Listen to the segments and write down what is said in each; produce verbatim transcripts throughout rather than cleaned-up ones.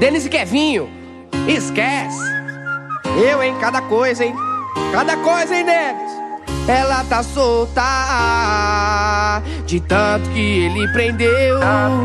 Denis e Kevinho, esquece. Eu, hein, cada coisa, hein. Cada coisa, hein, Denis. Ela tá solta de tanto que ele prendeu.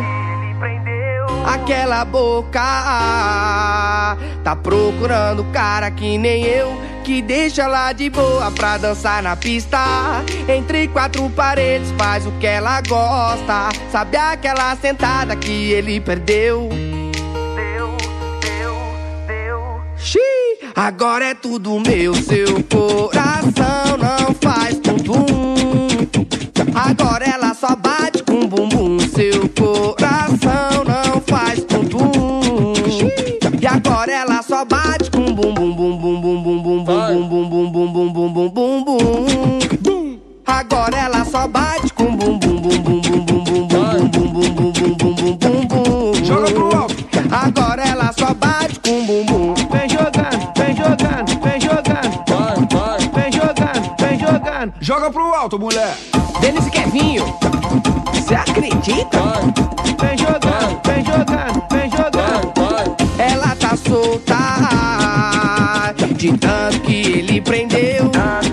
Aquela boca tá procurando cara que nem eu, que deixa ela de boa pra dançar na pista. Entre quatro paredes faz o que ela gosta. Sabe aquela sentada que ele perdeu? Deu, deu, deu. Xiii, agora é tudo meu. Seu coração não faz tum-tum. Agora ela só bate com bumbum. Seu coração não faz tum-tum. E agora ela só bate com bum bum bum bum bum bum bum bum bum bum bum bum bum bum bum bum. Agora ela só bate com bum bum bum bum bum bum bum bum bum bum bum bum bum bum bum. Joga pro alto. Agora ela só bate com bum bum. Vem jogando, vem jogando, vem jogando. Vai, vai. Vem jogando, vem jogando. Joga pro alto, mulher. Denis e Kevinho, você acredita? Vai, Vem jogando, vem jogando, vem jogando. vai, vai. Ela tá solta de tanto que ele prendeu.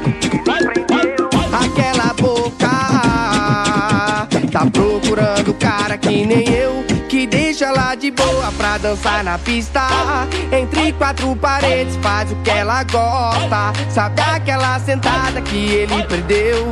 Aquela boca tá procurando cara que nem eu, que deixa ela de boa pra dançar na pista. Entre quatro paredes faz o que ela gosta. Sabe aquela sentada que ele perdeu?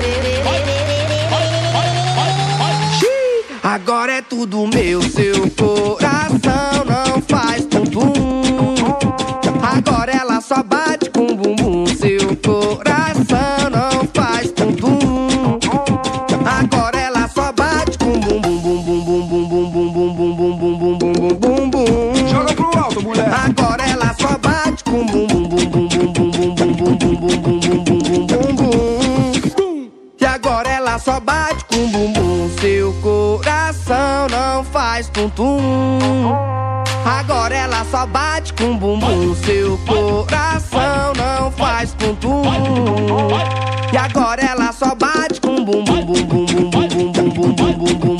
Xiii, agora é tudo meu. Seu coração não faz tum-tum. Agora ela só bate com bumbum. Seu coração não faz tum-tum. Agora ela só bate com bumbum bum bum bum bum bum bum bum bum bum bum bum bum bum bum. Joga pro alto, mulher. Agora ela só bate com bumbum bum bum bum bum bum bum bum bum bum bum bum bum bum bum. E agora ela só bate com bumbum. Seu coração não faz tum-tum. Agora ela só bate com bumbum. Seu coração não faz tum-tum. E agora ela só bate com bumbum bum bum bum bum bum bum bum bum bum bum.